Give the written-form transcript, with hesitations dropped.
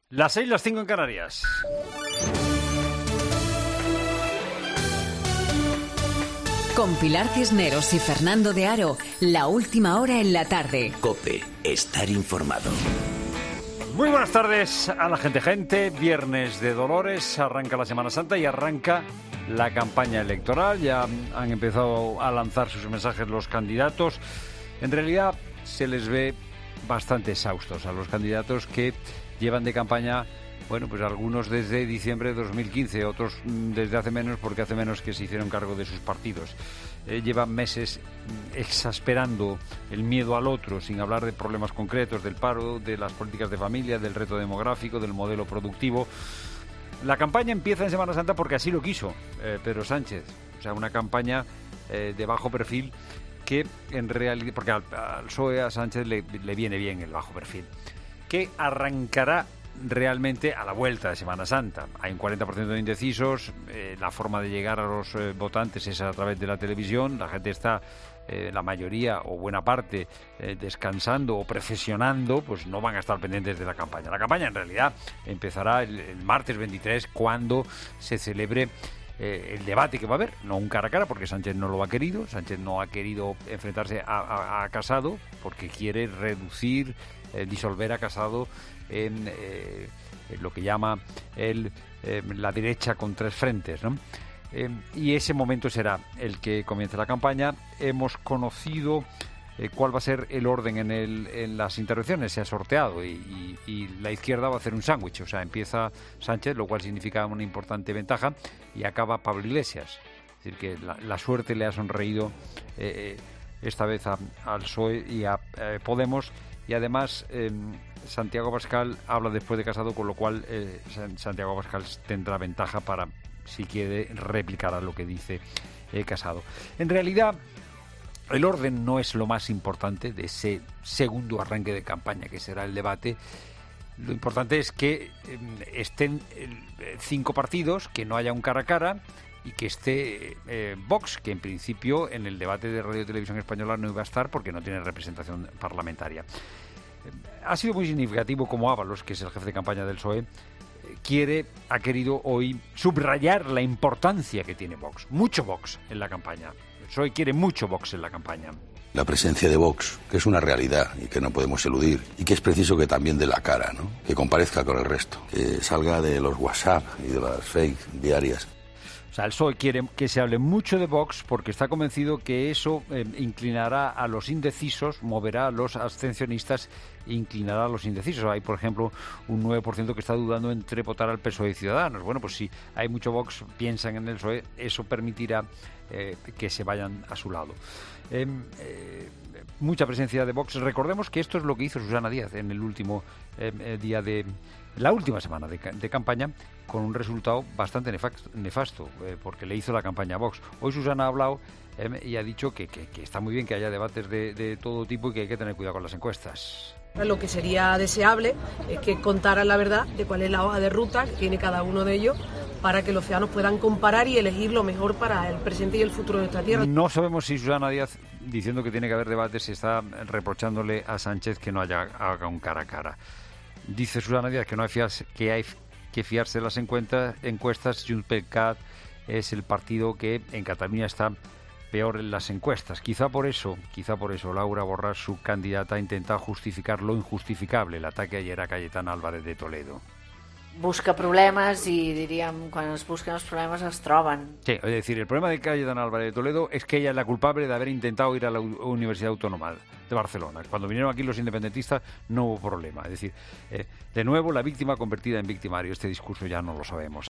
Las 6, las 5 en Canarias. Con Pilar Cisneros y Fernando de Aro, la última hora en la tarde. COPE, estar informado. Muy buenas tardes a la gente. Viernes de Dolores, arranca la Semana Santa y arranca la campaña electoral. Ya han empezado a lanzar sus mensajes los candidatos. En realidad se les ve bastante exhaustos a los candidatos que llevan de campaña, bueno, pues algunos desde diciembre de 2015, otros desde hace menos, porque hace menos que se hicieron cargo de sus partidos. Llevan meses exasperando el miedo al otro, sin hablar de problemas concretos, del paro, de las políticas de familia, del reto demográfico, del modelo productivo. La campaña empieza en Semana Santa porque así lo quiso Pedro Sánchez. O sea, una campaña de bajo perfil que en realidad, porque al PSOE, a Sánchez le viene bien el bajo perfil, que arrancará realmente a la vuelta de Semana Santa. Hay un 40% de indecisos, la forma de llegar a los votantes es a través de la televisión, la gente está, la mayoría o buena parte, descansando o profesionando, pues no van a estar pendientes de la campaña. La campaña en realidad empezará el martes 23, cuando se celebre el debate que va a haber, no un cara a cara, porque Sánchez no lo ha querido. Sánchez no ha querido enfrentarse a Casado porque quiere reducir, disolver a Casado en lo que llama la derecha con tres frentes, ¿no? Y ese momento será el que comience la campaña. Hemos conocido cuál va a ser el orden en las intervenciones, se ha sorteado y la izquierda va a hacer un sándwich. O sea, empieza Sánchez, lo cual significa una importante ventaja, y acaba Pablo Iglesias. Es decir, que la suerte le ha sonreído esta vez al PSOE y a Podemos, y además Santiago Abascal habla después de Casado, con lo cual Santiago Abascal tendrá ventaja para, si quiere, replicar a lo que dice Casado. En realidad, el orden no es lo más importante de ese segundo arranque de campaña, que será el debate. Lo importante es que estén 5 partidos, que no haya un cara a cara, y que esté Vox, que en principio en el debate de Radio y Televisión Española no iba a estar porque no tiene representación parlamentaria. Ha sido muy significativo como Ábalos, que es el jefe de campaña del PSOE, ha querido hoy subrayar la importancia que tiene Vox. Mucho Vox en la campaña. El PSOE quiere mucho Vox en la campaña. La presencia de Vox, que es una realidad y que no podemos eludir, y que es preciso que también dé la cara, ¿no? Que comparezca con el resto, que salga de los WhatsApp y de las fake diarias. O sea, el PSOE quiere que se hable mucho de Vox porque está convencido que eso inclinará a los indecisos, moverá a los abstencionistas e inclinará a los indecisos. Hay, por ejemplo, un 9% que está dudando entre votar al PSOE y Ciudadanos. Bueno, pues si hay mucho Vox, piensan en el PSOE, eso permitirá que se vayan a su lado. Mucha presencia de Vox. Recordemos que esto es lo que hizo Susana Díaz en el último día de la última semana de campaña, con un resultado bastante nefasto, porque le hizo la campaña a Vox. Hoy Susana ha hablado y ha dicho que está muy bien que haya debates de todo tipo y que hay que tener cuidado con las encuestas. Lo que sería deseable es que contaran la verdad de cuál es la hoja de ruta que tiene cada uno de ellos, para que los ciudadanos puedan comparar y elegir lo mejor para el presente y el futuro de nuestra tierra. No sabemos si Susana Díaz, diciendo que tiene que haber debates, está reprochándole a Sánchez que no haga un cara a cara. Dice Susana Díaz que no hay que fiarse de las encuestas. Junts per Cat es el partido que en Cataluña está peor en las encuestas. Quizá por eso Laura Borràs, su candidata, ha intentado justificar lo injustificable, el ataque ayer a Cayetana Álvarez de Toledo. Busca problemes i, diríem, quan es busquen els problemes es troben. Sí, es decir, el problema de Cayetana Álvarez de Toledo es que ella es la culpable de haber intentado ir a la Universidad Autónoma de Barcelona. Cuando vinieron aquí los independentistas no hubo problema. Es decir, de nuevo la víctima convertida en victimario. Este discurso ya no lo sabemos.